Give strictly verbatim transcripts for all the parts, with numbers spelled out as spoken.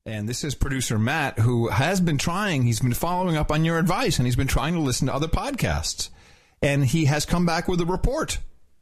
And this is producer Matt, who has been trying, he's been following up on your advice, and he's been trying to listen to other podcasts. And he has come back with a report.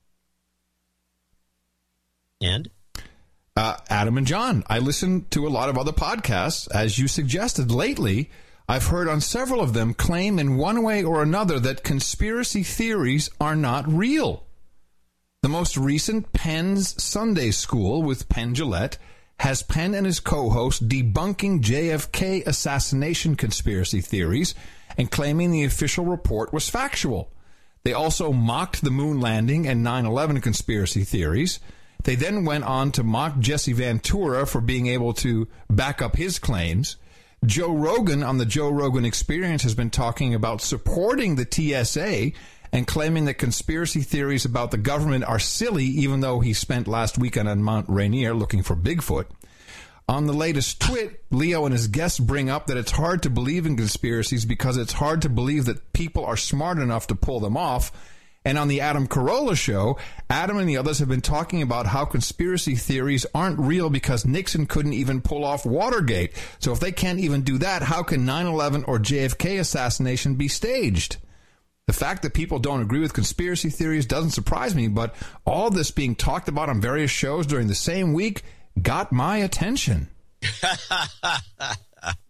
And? Uh, Adam and John, I listen to a lot of other podcasts. As you suggested lately, I've heard on several of them claim in one way or another that conspiracy theories are not real. The most recent Penn's Sunday School with Penn Jillette has Penn and his co-host debunking J F K assassination conspiracy theories and claiming the official report was factual. They also mocked the moon landing and nine eleven conspiracy theories. They then went on to mock Jesse Ventura for being able to back up his claims. Joe Rogan on the Joe Rogan Experience has been talking about supporting the T S A and claiming that conspiracy theories about the government are silly, even though he spent last weekend on Mount Rainier looking for Bigfoot. On the latest twit, Leo and his guests bring up that it's hard to believe in conspiracies because it's hard to believe that people are smart enough to pull them off. And on the Adam Carolla show, Adam and the others have been talking about how conspiracy theories aren't real because Nixon couldn't even pull off Watergate. So if they can't even do that, how can nine eleven or J F K assassination be staged? The fact that people don't agree with conspiracy theories doesn't surprise me, but all this being talked about on various shows during the same week got my attention.